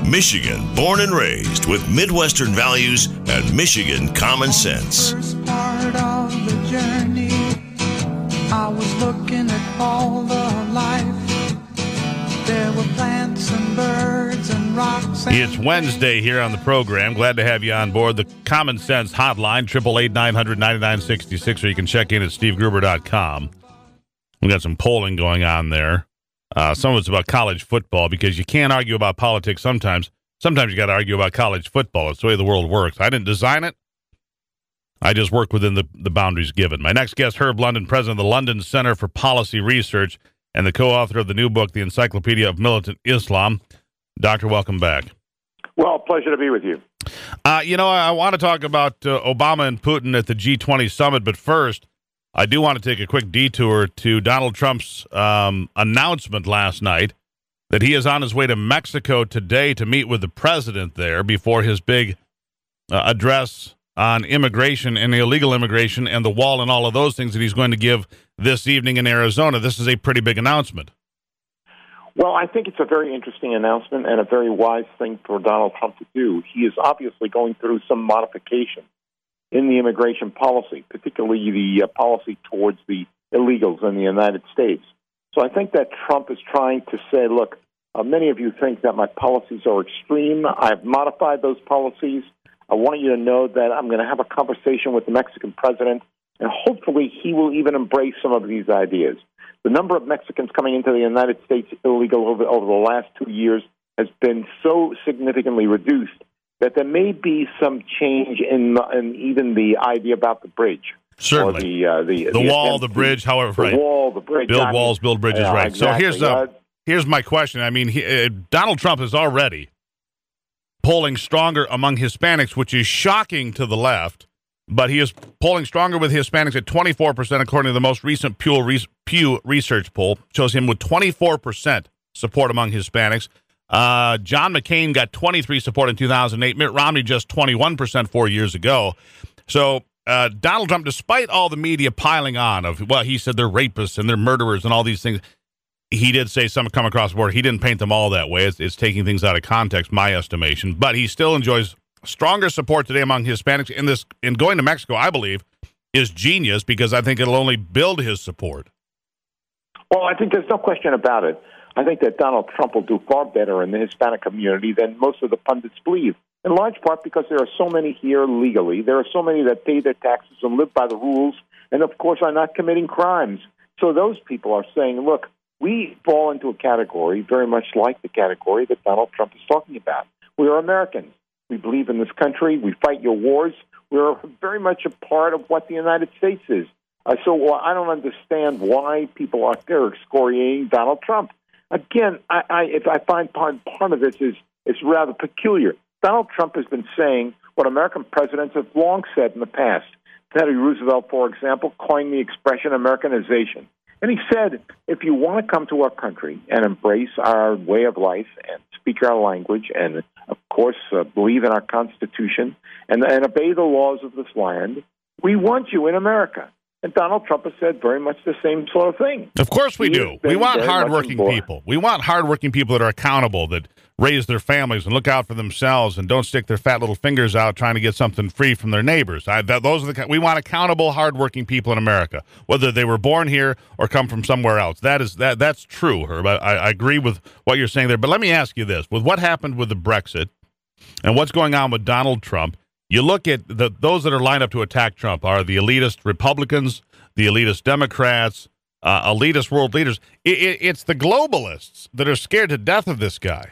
Michigan, born and raised with Midwestern values and Michigan common sense. First part of the journey, I was looking at all the life. There were plants and birds and rocks. It's Wednesday here on the program. Glad to have you on board. The Common Sense Hotline, 888-900-9966, or you can check in at stevegruber.com. We got some polling going on there. Some of it's about college football, because you can't argue about politics sometimes. Sometimes you got to argue about college football. It's the way the world works. I didn't design it. I just work within the boundaries given. My next guest, Herb London, president of the London Center for Policy Research and the co-author of the new book, The Encyclopedia of Militant Islam. Doctor, welcome back. Well, pleasure to be with you. I want to talk about Obama and Putin at the G20 summit, but first, I do want to take a quick detour to Donald Trump's announcement last night that he is on his way to Mexico today to meet with the president there before his big address on immigration and illegal immigration and the wall and all of those things that he's going to give this evening in Arizona. This is a pretty big announcement. Well, I think it's a very interesting announcement and a very wise thing for Donald Trump to do. He is obviously going through some modification in the immigration policy, particularly the policy towards the illegals in the United States. So I think that Trump is trying to say, look, many of you think that my policies are extreme. I've modified those policies. I want you to know that I'm going to have a conversation with the Mexican president, and hopefully he will even embrace some of these ideas. The number of Mexicans coming into the United States illegal over the last 2 years has been so significantly reduced that there may be some change in even the idea about the bridge. Certainly. Or the wall, the bridge, however. The wall, the bridge. Build walls, build bridges, right. Exactly. So here's my question. I mean, Donald Trump is already polling stronger among Hispanics, which is shocking to the left, but he is polling stronger with Hispanics at 24%, according to the most recent Pew Research poll. Shows him with 24% support among Hispanics. John McCain got 23% support in 2008. Mitt Romney just 21% 4 years ago. So Donald Trump, despite all the media piling on of, well, he said they're rapists and they're murderers and all these things, he did say some come across the board. He didn't paint them all that way. It's taking things out of context, my estimation. But he still enjoys stronger support today among Hispanics. In going to Mexico, I believe, is genius, because I think it'll only build his support. Well, I think there's no question about it. I think that Donald Trump will do far better in the Hispanic community than most of the pundits believe, in large part because there are so many here legally. There are so many that pay their taxes and live by the rules and, of course, are not committing crimes. So those people are saying, look, we fall into a category very much like the category that Donald Trump is talking about. We are Americans. We believe in this country. We fight your wars. We're very much a part of what the United States is. So I don't understand why people are there excoriating Donald Trump. Again, I find part of this is rather peculiar. Donald Trump has been saying what American presidents have long said in the past. Teddy Roosevelt, for example, coined the expression Americanization. And he said, if you want to come to our country and embrace our way of life and speak our language and, of course, believe in our Constitution and obey the laws of this land, we want you in America. And Donald Trump has said very much the same sort of thing. Of course we do. We want hardworking people. We want hardworking people that are accountable, that raise their families and look out for themselves and don't stick their fat little fingers out trying to get something free from their neighbors. We want accountable, hardworking people in America, whether they were born here or come from somewhere else. That's true, Herb. I agree with what you're saying there. But let me ask you this. With what happened with the Brexit and what's going on with Donald Trump, you look at those that are lined up to attack Trump are the elitist Republicans, the elitist Democrats, elitist world leaders. It's the globalists that are scared to death of this guy.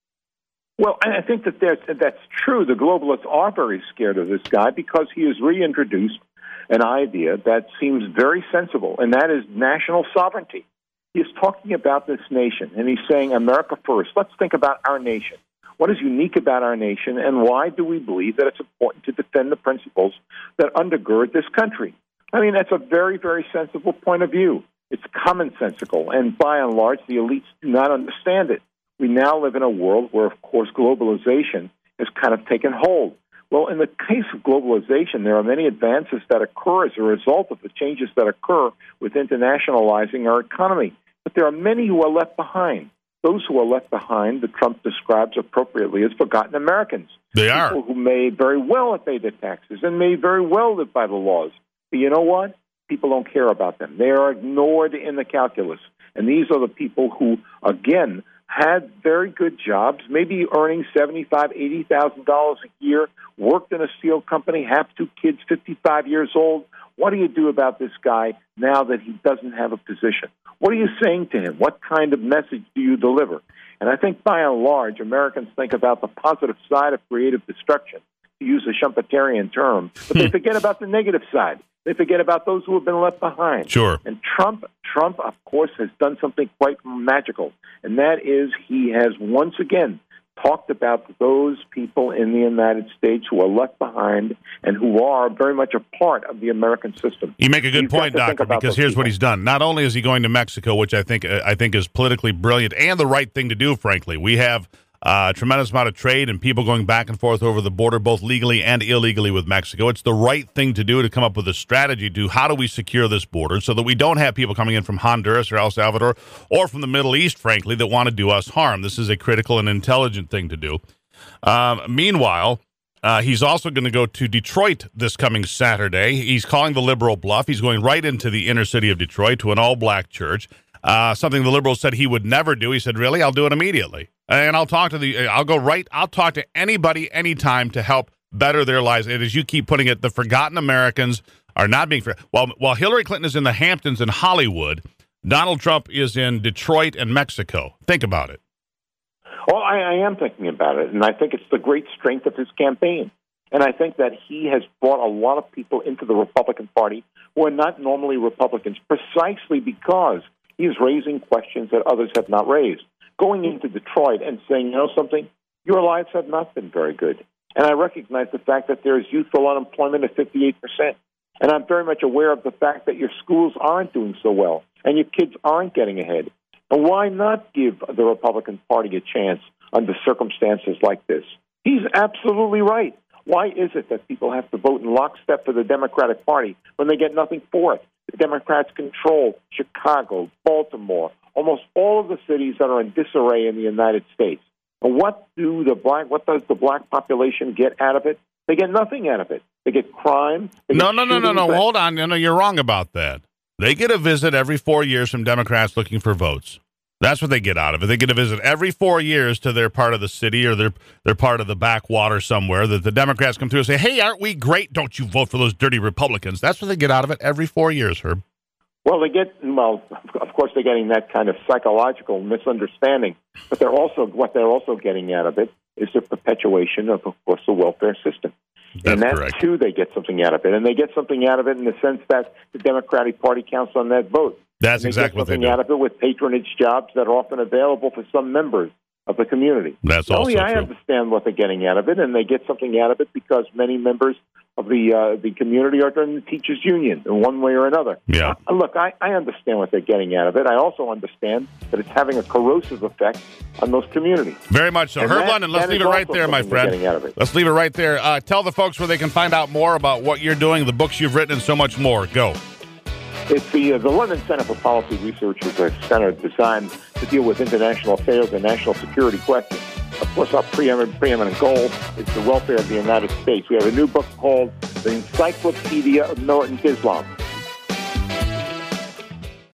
Well, I think that's true. The globalists are very scared of this guy because he has reintroduced an idea that seems very sensible, and that is national sovereignty. He's talking about this nation, and he's saying America first. Let's think about our nation. What is unique about our nation, and why do we believe that it's important to defend the principles that undergird this country? I mean, that's a very, very sensible point of view. It's commonsensical, and by and large, the elites do not understand it. We now live in a world where, of course, globalization has kind of taken hold. Well, in the case of globalization, there are many advances that occur as a result of the changes that occur with internationalizing our economy. But there are many who are left behind. those who are left behind, that Trump describes appropriately as forgotten Americans. They are. People who may very well have paid their taxes and may very well live by the laws. But you know what? People don't care about them. They are ignored in the calculus. And these are the people who, again, had very good jobs, maybe earning $75,000, $80,000 a year, worked in a steel company, have two kids, 55 years old. What do you do about this guy now that he doesn't have a position? What are you saying to him? What kind of message do you deliver? And I think by and large, Americans think about the positive side of creative destruction, to use a Schumpeterian term, but they forget about the negative side. They forget about those who have been left behind. Sure. And Trump, of course, has done something quite magical, and that is he has once again talked about those people in the United States who are left behind and who are very much a part of the American system. You make a good point, Doctor, because here's what he's done. Not only is he going to Mexico, which I think is politically brilliant and the right thing to do, frankly. We have a tremendous amount of trade and people going back and forth over the border, both legally and illegally with Mexico. It's the right thing to do to come up with a strategy to how do we secure this border so that we don't have people coming in from Honduras or El Salvador or from the Middle East, frankly, that want to do us harm. This is a critical and intelligent thing to do. Meanwhile, he's also going to go to Detroit this coming Saturday. He's calling the liberal bluff. He's going right into the inner city of Detroit to an all-black church. Something the liberals said he would never do. He said, really? I'll do it immediately. And I'll talk to anybody, anytime to help better their lives. And as you keep putting it, the forgotten Americans are not being fair. While Hillary Clinton is in the Hamptons in Hollywood, Donald Trump is in Detroit and Mexico. Think about it. Well, I am thinking about it, and I think it's the great strength of his campaign. And I think that he has brought a lot of people into the Republican Party who are not normally Republicans, precisely because he is raising questions that others have not raised. Going into Detroit and saying, you know something, your lives have not been very good. And I recognize the fact that there is youthful unemployment at 58%. And I'm very much aware of the fact that your schools aren't doing so well and your kids aren't getting ahead. And why not give the Republican Party a chance under circumstances like this? He's absolutely right. Why is it that people have to vote in lockstep for the Democratic Party when they get nothing for it? The Democrats control Chicago, Baltimore, almost all of the cities that are in disarray in the United States. And what does the black population get out of it? They get nothing out of it. They get crime. No. Hold on. No, you're wrong about that. They get a visit every 4 years from Democrats looking for votes. That's what they get out of it. They get a visit every 4 years to their part of the city or their part of the backwater somewhere that the Democrats come through and say, hey, aren't we great? Don't you vote for those dirty Republicans? That's what they get out of it every 4 years, Herb. Well, of course, they're getting that kind of psychological misunderstanding. But what they're also getting out of it is the perpetuation of course, the welfare system. That's and that, correct. too, they get something out of it. And they get something out of it in the sense that the Democratic Party counts on that vote. That's exactly what they do. They get something out of it with patronage jobs that are often available for some members of the community. That's also true. I understand what they're getting out of it, and they get something out of it because many members of the community are in the teachers' union in one way or another. Yeah. Look, I understand what they're getting out of it. I also understand that it's having a corrosive effect on those communities. Very much so. Herb London, let's leave it right there, my friend. Let's leave it right there. Tell the folks where they can find out more about what you're doing, the books you've written, and so much more. Go. It's the London Center for Policy Research is a center designed to deal with international affairs and national security questions. Of course, our preeminent goal is the welfare of the United States. We have a new book called The Encyclopedia of Militant Islam.